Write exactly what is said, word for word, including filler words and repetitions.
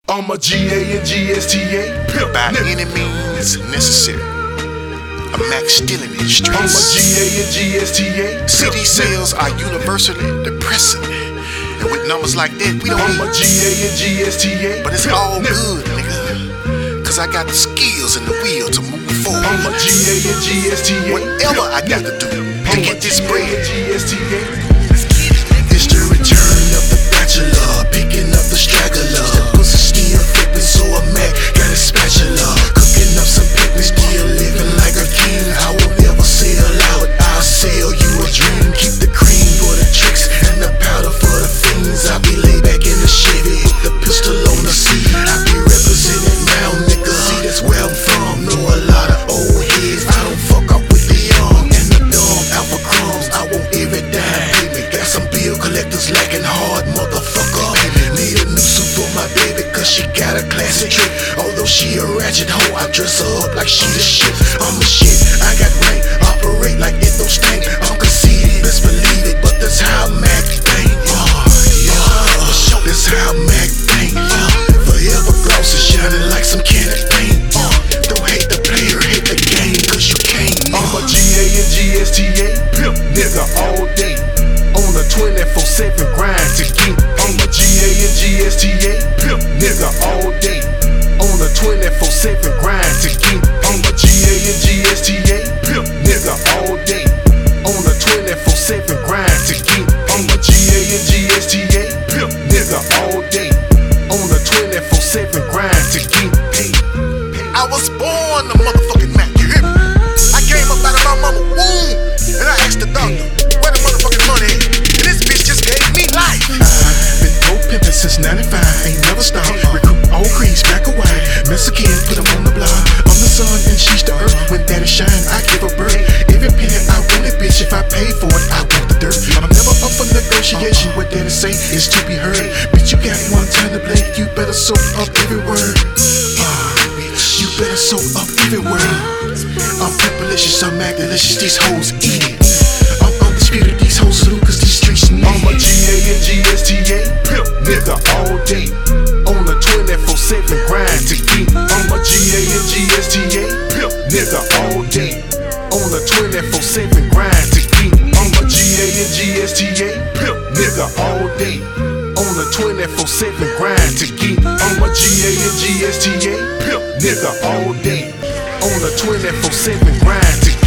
I'm a G A and G S T A pimp. By any means necessary, a Mac still in these streets. I'm a G A and G S T A C D sales are universally depressing, and with numbers like that, we don't I'm need a G A and G S T A But it's all good, nigga, cause I got the skills and the will to move forward. I'm a G A and G S T A Whatever I got to do to get this bread. G S T A. It's the return of the bachelor, picking up the straggler. The pussy still flipping, so a Mac got a spatula. Cooking up some picnic, still living like a king. I won't ever sell out, I'll sell you a dream. Keep the cream for the tricks and the powder for the fiends. I'll be laid back in the Chevy with the pistol on the seat. I be representing now, nigga. See, that's where I'm from. Know a lot of old heads. I don't fuck up with the young and the dumb. Alpha crumbs, I want every dime. Got some bill collectors lacking hard, motherfucker. Need a new suit for my baby, cause she got a classic trick. Although she a ratchet hoe, I dress her up like she the shit. I'm a shit, I got rank, operate like it don't stink. I'm conceited, best believe it, but that's how Mac think. Uh, yeah, that's how Mac think. Uh, forever glossy, shining like some candy paint. Uh, don't hate the player, hate the game, cause you can't. Uh, I'm a G A and G S T A pimp, nigga, all day. On a twenty-four seven grind to get. I'm a G A and G S T A pimp, nigga, all day. On a twenty-four seven grind to get. I'm a G A and G S T A pimp, nigga, all day. On a twenty-four seven grind to get. I'm a G A and G S T A pimp, nigga, all day. On a twenty-four seven grind to get. Hey, I was born a motherfucking Mac, you hear me? I came up out of my mama's womb, and I asked the doctor, where the motherfucking money at? And this bitch just gave me life. I've been dope pimpin' since ninety-five, ain't never stopped. Recruit all creeds, black or white, Mexican, put them on the block. I'm the sun and she's the earth, when daddy shine, I give a birth. Every penny I want it, bitch, if I pay for it, I want the dirt. I'm never up for negotiation, what daddy say is to be heard. Bitch, you got one time to play, you better soak up every word. Uh, you better soak up every word. I'm pepperlicious, I'm Mac delicious, these hoes eat it. I'm undisputed, these hoes loot, cause these streets need it. I'm a G A and G S T A pimp, nigga, all day. On a twenty-four seven grind to get. I'm a G A and G S T A pimp, nigga, all day. On a twenty-four seven grind to get. I'm a G A and G S T A pimp, nigga, all day. On a twenty-four seven grind to get. I'm a G A and G S T A pimp, nigga, all day. On a twenty-four seven grind to get.